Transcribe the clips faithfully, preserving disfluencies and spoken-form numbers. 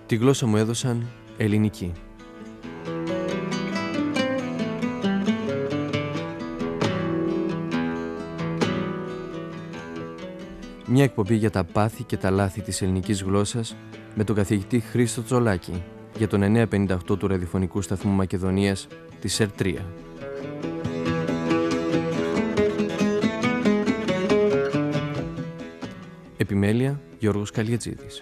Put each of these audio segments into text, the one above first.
Τη γλώσσα μου έδωσαν ελληνική. Μια εκπομπή για τα πάθη και τα λάθη της ελληνικής γλώσσας με τον καθηγητή Χρήστο Τσολάκη για τον εννιακόσια πενήντα οκτώ του ραδιοφωνικού σταθμού Μακεδονίας της ΕΡ τρία. Επιμέλεια Γιώργος Καλιατζίδης.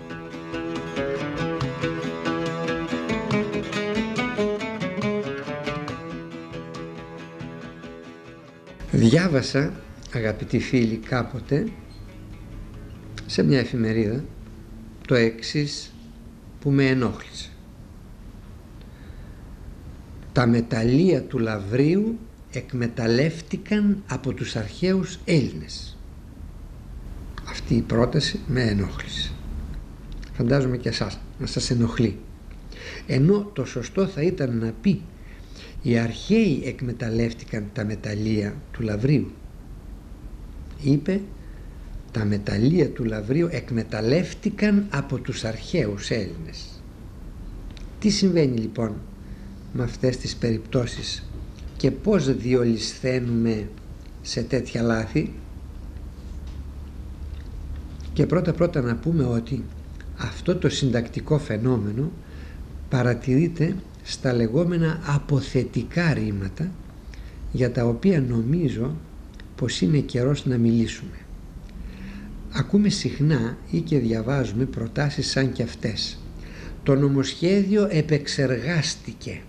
Διάβασα, αγαπητοί φίλοι, κάποτε σε μια εφημερίδα το εξής που με ενόχλησε. Τα μεταλλεία του Λαυρίου εκμεταλλεύτηκαν από τους αρχαίους Έλληνες. Αυτή η πρόταση με ενόχλησε. Φαντάζομαι και εσάς να σας ενοχλεί. Ενώ το σωστό θα ήταν να πει οι αρχαίοι εκμεταλλεύτηκαν τα μεταλλεία του Λαυρίου. Είπε τα μεταλλεία του Λαυρίου εκμεταλλεύτηκαν από τους αρχαίους Έλληνες. Τι συμβαίνει λοιπόν με αυτές τις περιπτώσεις και πώς διολυσθαίνουμε σε τέτοια λάθη? Και πρώτα πρώτα να πούμε ότι αυτό το συντακτικό φαινόμενο παρατηρείται στα λεγόμενα αποθετικά ρήματα, για τα οποία νομίζω πως είναι καιρός να μιλήσουμε. Ακούμε συχνά ή και διαβάζουμε προτάσεις σαν και αυτές. Το νομοσχέδιο επεξεργάστηκε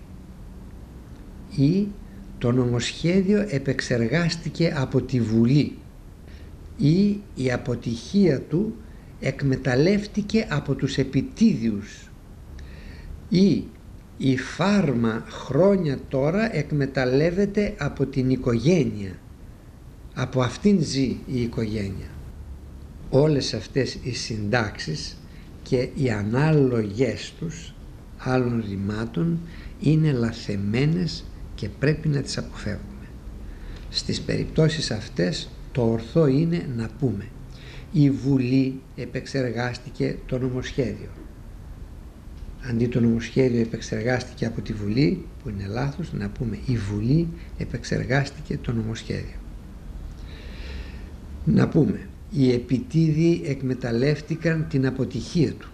ή το νομοσχέδιο επεξεργάστηκε από τη Βουλή ή η αποτυχία του εκμεταλλεύτηκε από τους επιτίδιους ή η φάρμα χρόνια τώρα εκμεταλλεύεται από την οικογένεια, από αυτήν ζει η οικογένεια. Όλες αυτές οι συντάξεις και οι ανάλογες τους άλλων ρημάτων είναι λαθεμένες και πρέπει να τις αποφεύγουμε. Στις περιπτώσεις αυτές το ορθό είναι να πούμε η Βουλή επεξεργάστηκε το νομοσχέδιο. Αντί το νομοσχέδιο επεξεργάστηκε από τη Βουλή, που είναι λάθος, να πούμε η Βουλή επεξεργάστηκε το νομοσχέδιο. Να πούμε οι επιτίδιοι εκμεταλλεύτηκαν την αποτυχία του.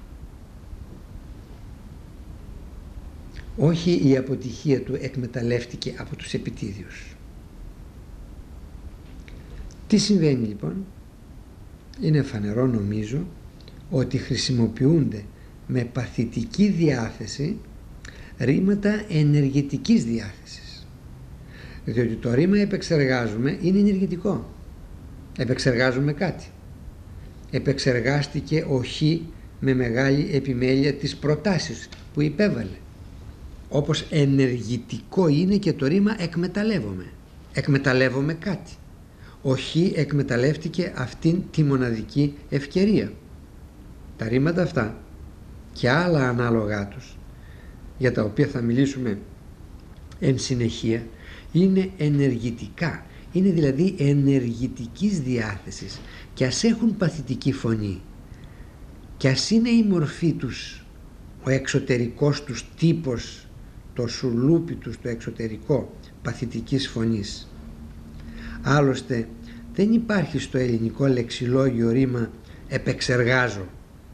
Όχι η αποτυχία του εκμεταλλεύτηκε από τους επιτίδιους. Τι συμβαίνει λοιπόν? Είναι φανερό νομίζω ότι χρησιμοποιούνται με παθητική διάθεση ρήματα ενεργητικής διάθεσης, διότι το ρήμα επεξεργάζουμε είναι ενεργητικό. Επεξεργάζουμε κάτι. Επεξεργάστηκε ο Χ με μεγάλη επιμέλεια τις προτάσεις που υπέβαλε. Όπως ενεργητικό είναι και το ρήμα εκμεταλλεύομαι. Εκμεταλλεύομαι κάτι. Ο Χ εκμεταλλεύτηκε αυτήν τη μοναδική ευκαιρία. Τα ρήματα αυτά και άλλα ανάλογά τους, για τα οποία θα μιλήσουμε εν συνεχεία, είναι ενεργητικά. Είναι δηλαδή ενεργητικής διάθεσης και ας έχουν παθητική φωνή και ας είναι η μορφή τους, ο εξωτερικός τους τύπος, το σουλούπι τους, το εξωτερικό παθητικής φωνής. Άλλωστε δεν υπάρχει στο ελληνικό λεξιλόγιο ρήμα επεξεργάζω.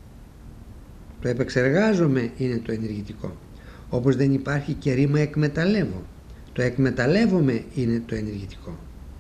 Το επεξεργάζομαι είναι το ενεργητικό, όπως δεν υπάρχει και ρήμα εκμεταλλεύω. Το εκμεταλλεύομαι είναι το ενεργητικό.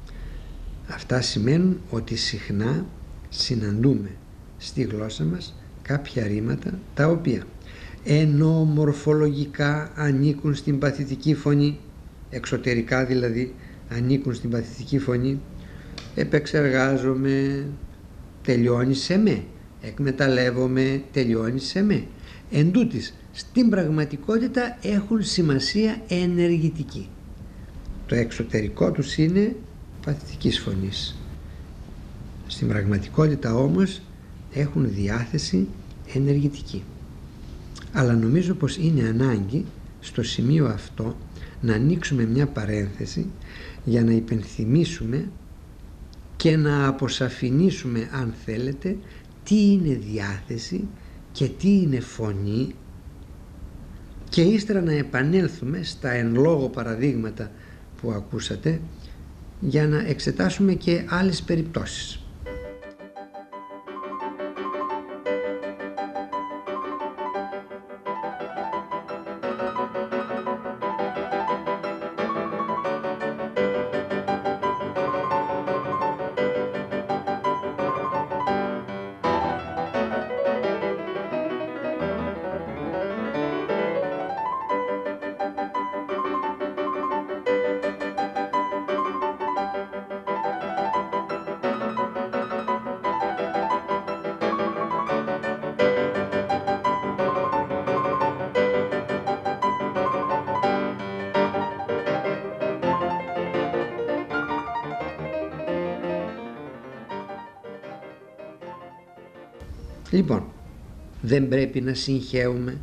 Αυτά σημαίνουν ότι συχνά συναντούμε στη γλώσσα μας κάποια ρήματα τα οποία ενώ μορφολογικά ανήκουν στην παθητική φωνή, εξωτερικά δηλαδή ανήκουν στην παθητική φωνή, επεξεργάζομαι, τελειώνει σε με, εκμεταλλεύομαι, τελειώνει σε με. Εν τούτης, στην πραγματικότητα έχουν σημασία ενεργητική. Το εξωτερικό τους είναι παθητικής φωνής. Στην πραγματικότητα όμως έχουν διάθεση ενεργητική. Αλλά νομίζω πως είναι ανάγκη στο σημείο αυτό να ανοίξουμε μια παρένθεση για να υπενθυμίσουμε και να αποσαφηνίσουμε, αν θέλετε, τι είναι διάθεση και τι είναι φωνή, και ύστερα να επανέλθουμε στα εν λόγω παραδείγματα που ακούσατε για να εξετάσουμε και άλλες περιπτώσεις. Λοιπόν, δεν πρέπει να συγχέουμε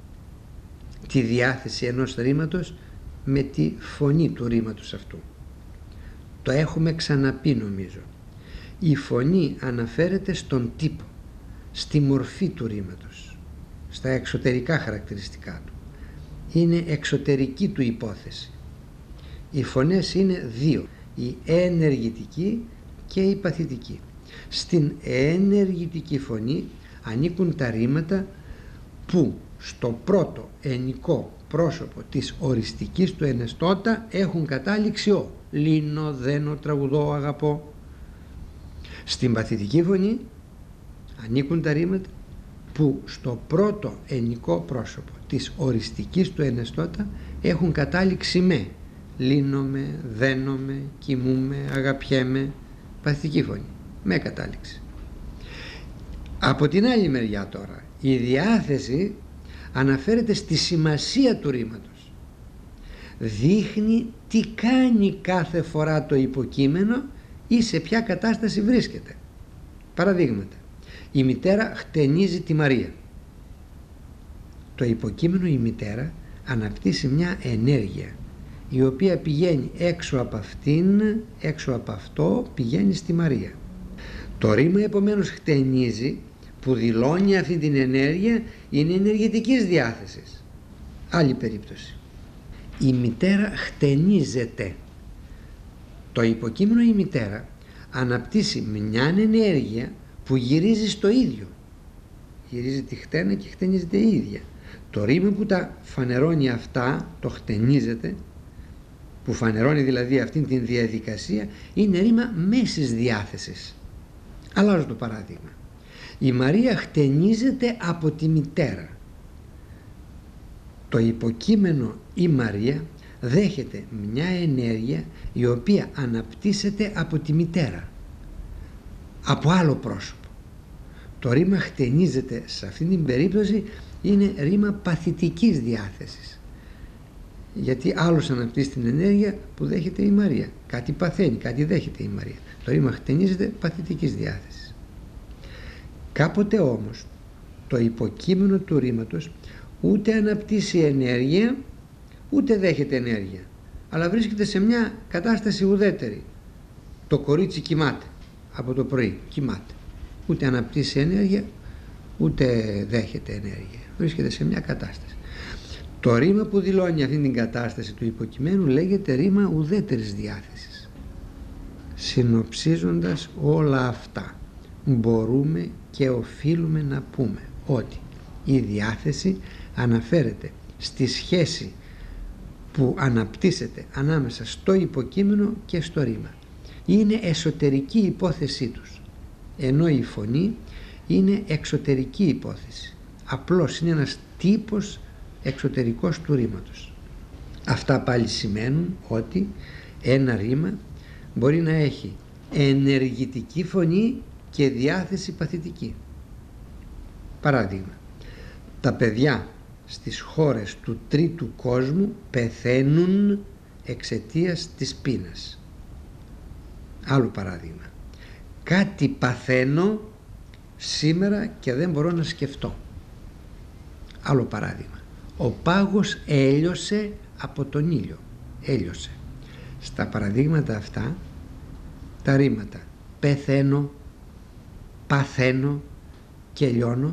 τη διάθεση ενός ρήματος με τη φωνή του ρήματος αυτού. Το έχουμε ξαναπεί νομίζω. Η φωνή αναφέρεται στον τύπο, στη μορφή του ρήματος, στα εξωτερικά χαρακτηριστικά του. Είναι εξωτερική του υπόθεση. Οι φωνές είναι δύο, η ενεργητική και η παθητική. Στην ενεργητική φωνή ανήκουν τα ρήματα που στο πρώτο ενικό πρόσωπο της οριστικής του ενεστώτα έχουν κατάληξη ο. Λύνω, δένω, τραγουδώ, αγαπώ. Στην παθητική φωνή ανήκουν τα ρήματα που στο πρώτο ενικό πρόσωπο της οριστικής του ενεστώτα έχουν κατάληξη με. Λύνομαι, δένομαι, κοιμούμαι, αγαπιέμαι. Παθητική φωνή, με κατάληξη. Από την άλλη μεριά τώρα, η διάθεση αναφέρεται στη σημασία του ρήματος. Δείχνει τι κάνει κάθε φορά το υποκείμενο ή σε ποια κατάσταση βρίσκεται. Παραδείγματα. Η μητέρα χτενίζει τη Μαρία. Το υποκείμενο η μητέρα αναπτύσσει μια ενέργεια η οποία πηγαίνει έξω από αυτήν, έξω από αυτό πηγαίνει στη Μαρία. Το ρήμα επομένως χτενίζει, που δηλώνει αυτή την ενέργεια, είναι ενεργητικής διάθεσης. Άλλη περίπτωση. Η μητέρα χτενίζεται. Το υποκείμενο η μητέρα αναπτύσσει μια ενέργεια που γυρίζει στο ίδιο. Γυρίζει τη χτένα και χτενίζεται η ίδια. Το ρήμα που τα φανερώνει αυτά, το χτενίζεται, που φανερώνει δηλαδή αυτήν την διαδικασία, είναι ρήμα μέσης διάθεσης. Αλλάζω το παράδειγμα. Η Μαρία χτενίζεται από τη μητέρα. Το υποκείμενο η Μαρία δέχεται μια ενέργεια η οποία αναπτύσσεται από τη μητέρα, από άλλο πρόσωπο. Το ρήμα χτενίζεται σε αυτήν την περίπτωση είναι ρήμα παθητικής διάθεσης, γιατί άλλος αναπτύσσει την ενέργεια που δέχεται η Μαρία. Κάτι παθαίνει, κάτι δέχεται η Μαρία. Το ρήμα χτενίζεται παθητικής διάθεσης. Κάποτε όμως το υποκείμενο του ρήματος ούτε αναπτύσσει ενέργεια ούτε δέχεται ενέργεια, αλλά βρίσκεται σε μια κατάσταση ουδέτερη. Το κορίτσι κοιμάται από το πρωί, κοιμάται, ούτε αναπτύσσει ενέργεια ούτε δέχεται ενέργεια, βρίσκεται σε μια κατάσταση. Το ρήμα που δηλώνει αυτή την κατάσταση του υποκειμένου λέγεται ρήμα ουδέτερης διάθεσης. Συνοψίζοντας όλα αυτά, μπορούμε και οφείλουμε να πούμε ότι η διάθεση αναφέρεται στη σχέση που αναπτύσσεται ανάμεσα στο υποκείμενο και στο ρήμα. Είναι εσωτερική υπόθεσή τους, ενώ η φωνή είναι εξωτερική υπόθεση. Απλώς είναι ένας τύπος εξωτερικός του ρήματος. Αυτά πάλι σημαίνουν ότι ένα ρήμα μπορεί να έχει ενεργητική φωνή και διάθεση παθητική. Παράδειγμα, τα παιδιά στις χώρες του τρίτου κόσμου πεθαίνουν εξαιτίας της πείνας. Άλλο παράδειγμα, κάτι παθαίνω σήμερα και δεν μπορώ να σκεφτώ. Άλλο παράδειγμα, ο πάγος έλειωσε από τον ήλιο. Έλειωσε. Στα παραδείγματα αυτά τα ρήματα πεθαίνω, παθαίνω και λιώνω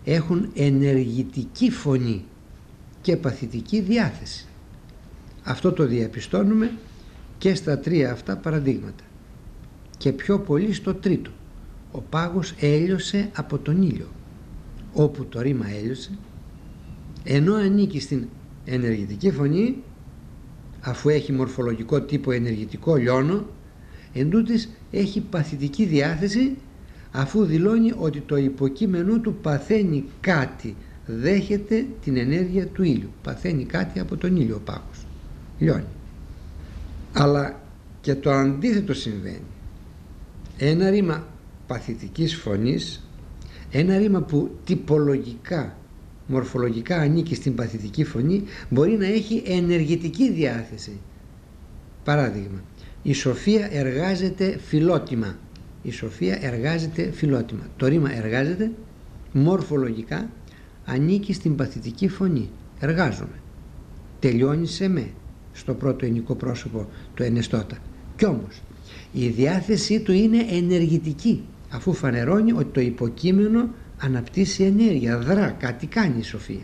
έχουν ενεργητική φωνή και παθητική διάθεση. Αυτό το διαπιστώνουμε και στα τρία αυτά παραδείγματα. Και πιο πολύ στο τρίτο. Ο πάγος έλειωσε από τον ήλιο, όπου το ρήμα έλειωσε, ενώ ανήκει στην ενεργητική φωνή, αφού έχει μορφολογικό τύπο ενεργητικό λιώνο, εντούτοις έχει παθητική διάθεση, αφού δηλώνει ότι το υποκείμενο του παθαίνει κάτι, δέχεται την ενέργεια του ήλιου, παθαίνει κάτι από τον ήλιο ο πάγος, λιώνει. Αλλά και το αντίθετο συμβαίνει. Ένα ρήμα παθητικής φωνής, ένα ρήμα που τυπολογικά, μορφολογικά ανήκει στην παθητική φωνή, μπορεί να έχει ενεργητική διάθεση. Παράδειγμα, η σοφία εργάζεται φιλότιμα. Η σοφία εργάζεται φιλότιμα. Το ρήμα εργάζεται μορφολογικά ανήκει στην παθητική φωνή. Εργάζομαι. Τελειώνει σε με, στο πρώτο ενικό πρόσωπο του ενεστώτα. Κι όμως η διάθεσή του είναι ενεργητική, αφού φανερώνει ότι το υποκείμενο αναπτύσσει ενέργεια, δρά, κάτι κάνει η σοφία.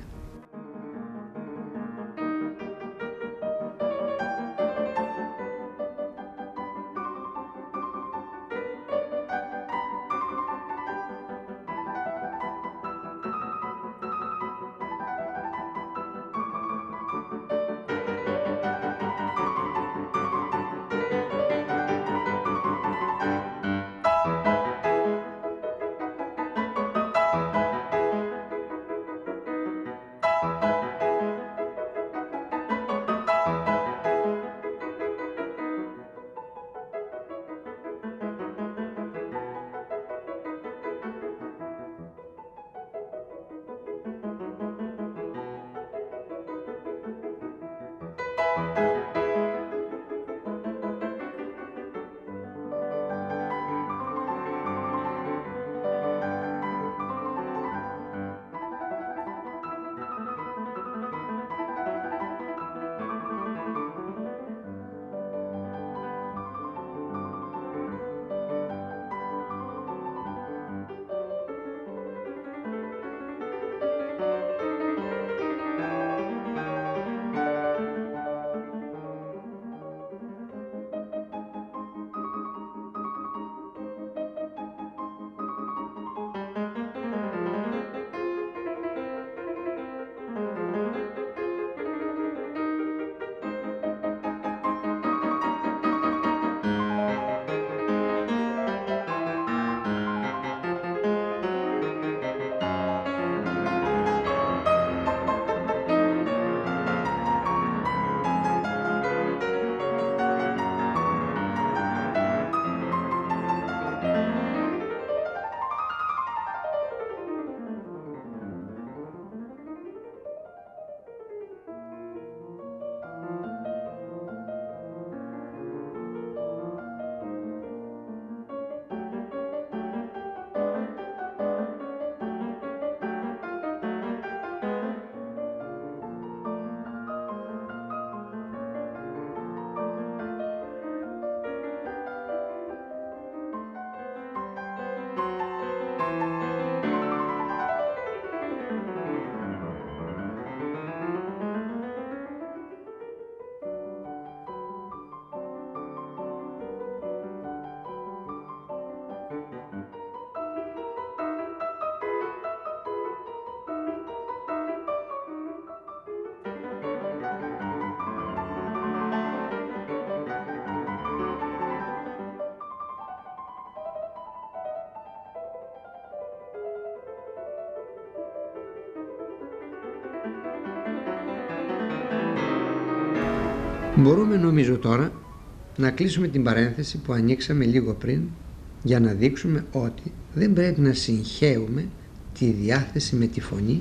Μπορούμε νομίζω τώρα να κλείσουμε την παρένθεση που ανοίξαμε λίγο πριν για να δείξουμε ότι δεν πρέπει να συγχέουμε τη διάθεση με τη φωνή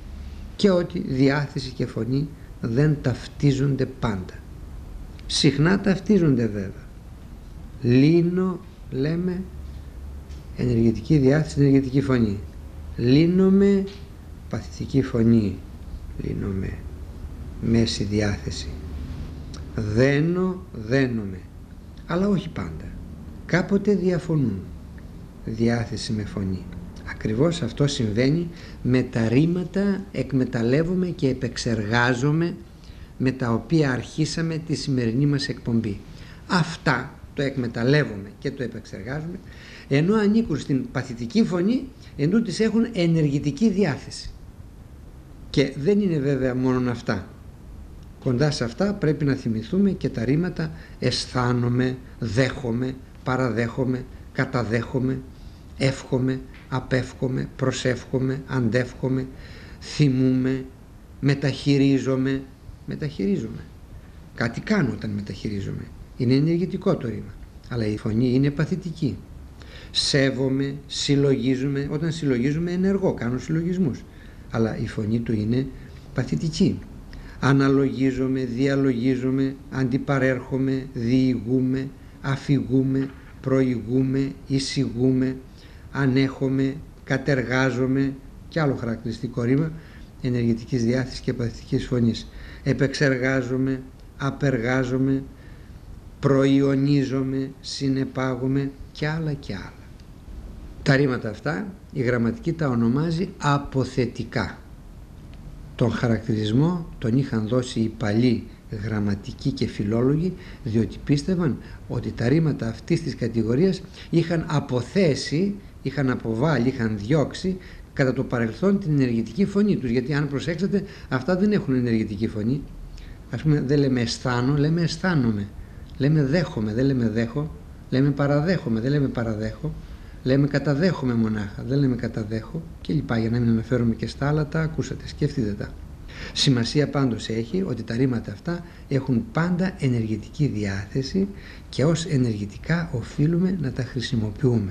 και ότι διάθεση και φωνή δεν ταυτίζονται πάντα. Συχνά ταυτίζονται βέβαια. Λύνω, λέμε, ενεργητική διάθεση, ενεργητική φωνή. Λύνομαι, παθητική φωνή. Λύνομαι, μέση διάθεση. Δένω, δένομαι. Αλλά όχι πάντα. Κάποτε διαφωνούν διάθεση με φωνή. Ακριβώς αυτό συμβαίνει με τα ρήματα εκμεταλλεύομαι και επεξεργάζομαι με τα οποία αρχίσαμε τη σημερινή μας εκπομπή. Αυτά το εκμεταλλεύομαι και το επεξεργάζομαι, ενώ ανήκουν στην παθητική φωνή, εντούτοις έχουν ενεργητική διάθεση. Και δεν είναι βέβαια μόνο αυτά. Κοντά σε αυτά πρέπει να θυμηθούμε και τα ρήματα αισθάνομαι, δέχομαι, παραδέχομαι, καταδέχομαι, εύχομαι, απεύχομαι, προσεύχομαι, αντεύχομαι, θυμούμε, μεταχειρίζομαι. Μεταχειρίζομαι. Κάτι κάνω όταν μεταχειρίζομαι. Είναι ενεργητικό το ρήμα. Αλλά η φωνή είναι παθητική. Σέβομαι, συλλογίζομαι. Όταν συλλογίζομαι ενεργό, κάνω συλλογισμούς. Αλλά η φωνή του είναι παθητική. Αναλογίζομαι, διαλογίζομαι, αντιπαρέρχομαι, διηγούμε, αφηγούμε, προηγούμε, εισηγούμε, ανέχομαι, κατεργάζομαι και άλλο χαρακτηριστικό ρήμα ενεργητικής διάθεσης και παθητικής φωνής. Επεξεργάζομαι, απεργάζομαι, προϊονίζομαι, συνεπάγομαι και άλλα και άλλα. Τα ρήματα αυτά η γραμματική τα ονομάζει αποθετικά. Τον χαρακτηρισμό τον είχαν δώσει οι παλιοί γραμματικοί και φιλόλογοι, διότι πίστευαν ότι τα ρήματα αυτής της κατηγορίας είχαν αποθέσει, είχαν αποβάλει, είχαν διώξει κατά το παρελθόν την ενεργητική φωνή τους, γιατί αν προσέξετε αυτά δεν έχουν ενεργητική φωνή. Ας πούμε δεν λέμε αισθάνω, λέμε αισθάνομαι, λέμε δέχομαι, δεν λέμε δέχω, λέμε παραδέχομαι, δεν λέμε παραδέχω, λέμε καταδέχομαι μονάχα, δεν λέμε καταδέχω και λοιπά, για να μην αναφέρομαι και στα άλλα, τα ακούσατε, σκεφτείτε τα. Σημασία πάντως έχει ότι τα ρήματα αυτά έχουν πάντα ενεργητική διάθεση και ως ενεργητικά οφείλουμε να τα χρησιμοποιούμε.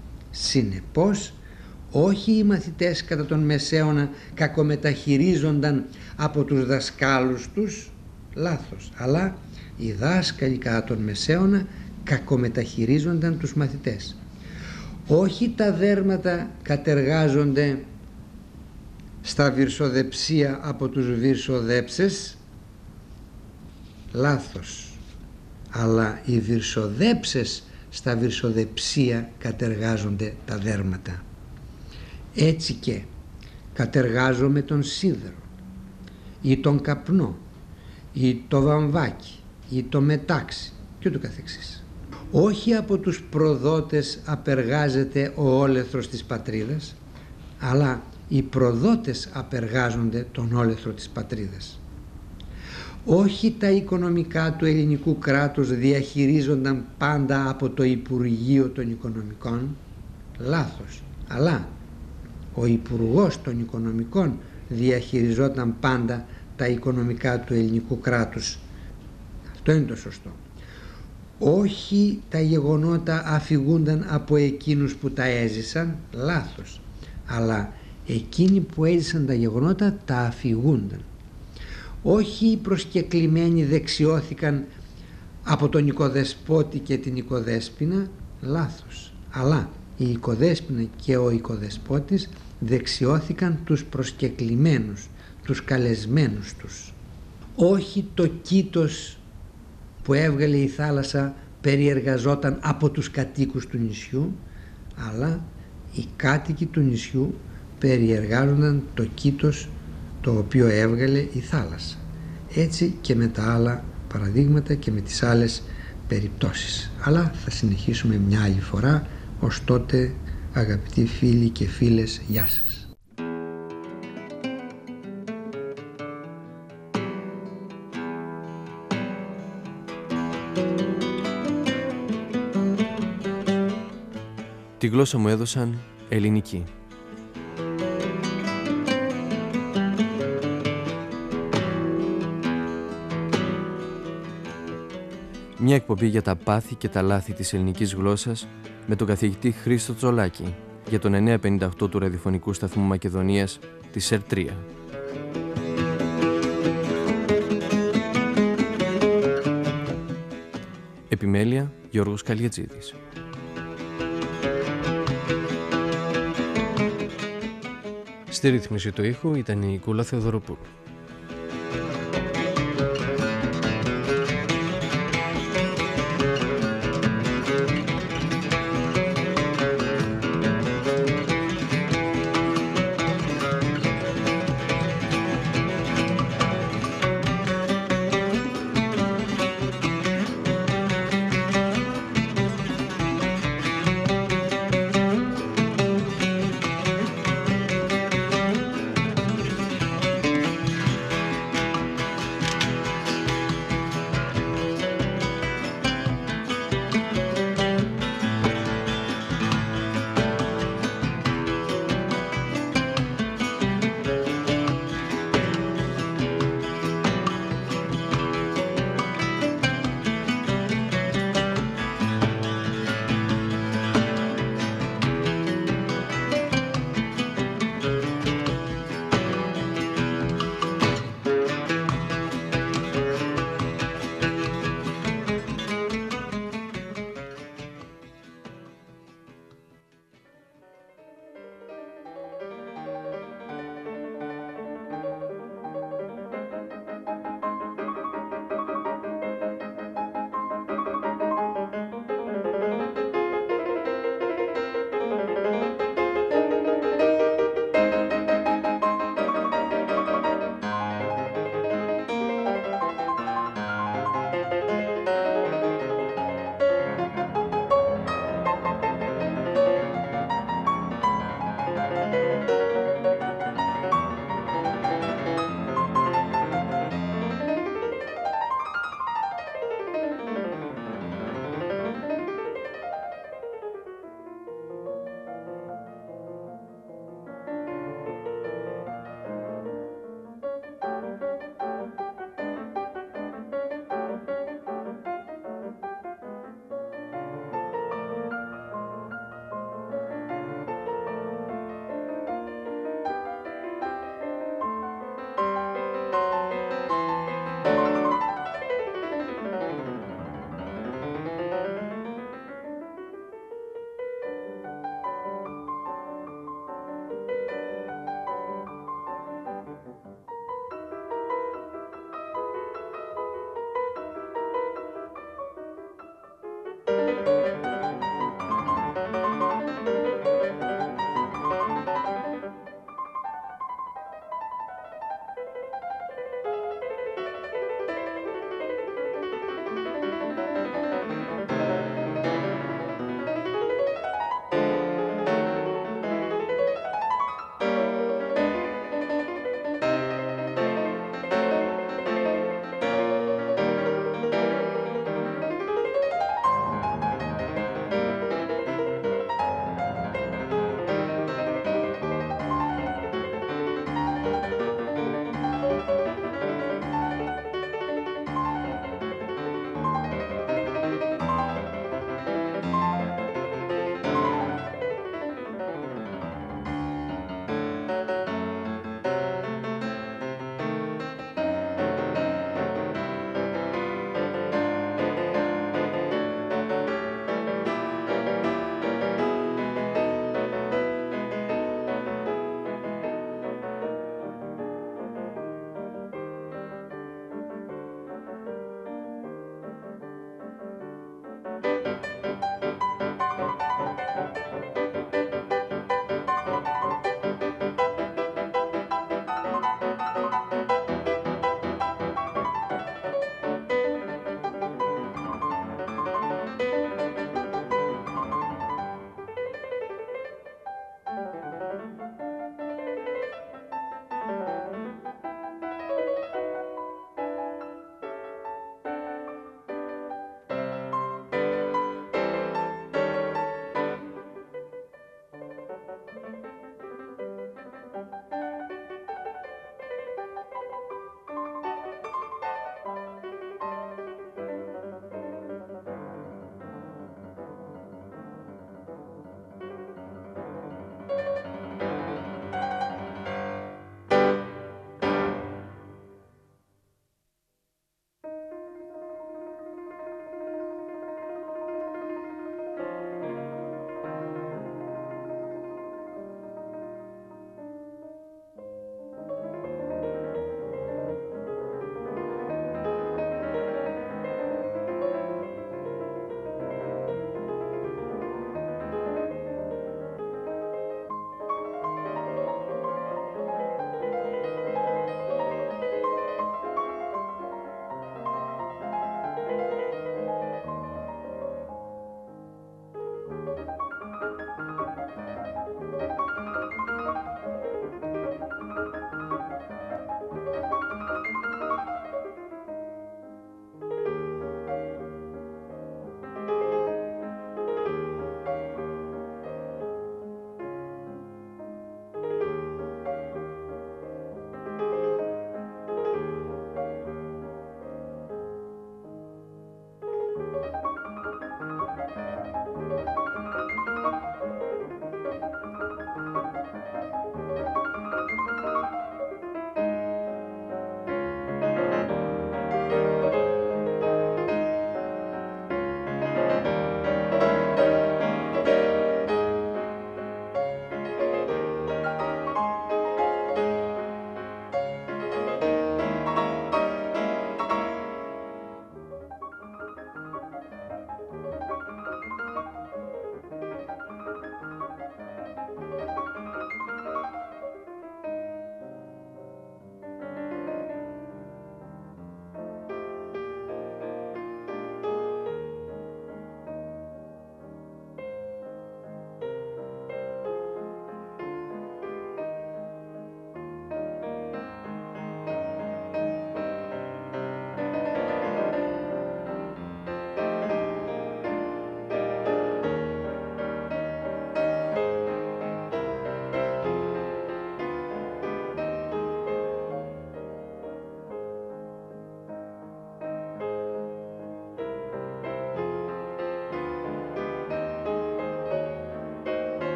Συνεπώς, όχι οι μαθητές κατά τον Μεσαίωνα κακομεταχειρίζονταν από τους δασκάλους τους, λάθος, αλλά οι δάσκαλοι κατά τον Μεσαίωνα κακομεταχειρίζονταν τους μαθητές. Όχι τα δέρματα κατεργάζονται στα βυρσοδεψία από τους βυρσοδέψες, λάθος, αλλά οι βυρσοδέψες στα βυρσοδεψία κατεργάζονται τα δέρματα. Έτσι και κατεργάζομαι τον σίδερο ή τον καπνό ή το βαμβάκι ή το μετάξι και ούτω καθεξής. Όχι από τους προδότες απεργάζεται ο όλεθρος της πατρίδας, αλλά οι προδότες απεργάζονται τον όλεθρο της πατρίδας. Όχι τα οικονομικά του ελληνικού κράτους διαχειρίζονταν πάντα από το Υπουργείο των Οικονομικών, λάθος, αλλά ο Υπουργός των Οικονομικών διαχειριζόταν πάντα τα οικονομικά του ελληνικού κράτους. Αυτό είναι το σωστό. Όχι τα γεγονότα αφηγούνταν από εκείνους που τα έζησαν, λάθος, αλλά εκείνοι που έζησαν τα γεγονότα τα αφηγούνταν. Όχι οι προσκεκλημένοι δεξιώθηκαν από τον οικοδεσπότη και την οικοδέσποινα, λάθος, αλλά η οικοδέσποινα και ο οικοδεσπότης δεξιώθηκαν τους προσκεκλημένους, τους καλεσμένους τους. Όχι το κήτος που έβγαλε η θάλασσα περιεργαζόταν από τους κατοίκους του νησιού, αλλά οι κάτοικοι του νησιού περιεργάζονταν το κήτος το οποίο έβγαλε η θάλασσα. Έτσι και με τα άλλα παραδείγματα και με τις άλλες περιπτώσεις. Αλλά θα συνεχίσουμε μια άλλη φορά. Ως τότε, αγαπητοί φίλοι και φίλες, γεια σας. Τη γλώσσα μου έδωσαν ελληνική. Μια εκπομπή για τα πάθη και τα λάθη της ελληνικής γλώσσας με τον καθηγητή Χρήστο Τσολάκη για τον εννιακόσια πενήντα οκτώ του ραδιοφωνικού σταθμού Μακεδονίας της ΕΡ τρία. Επιμέλεια Γιώργος Καλιατζίδης. Στη ρύθμιση του ήχου ήταν η Κούλα Θεοδωροπούλου.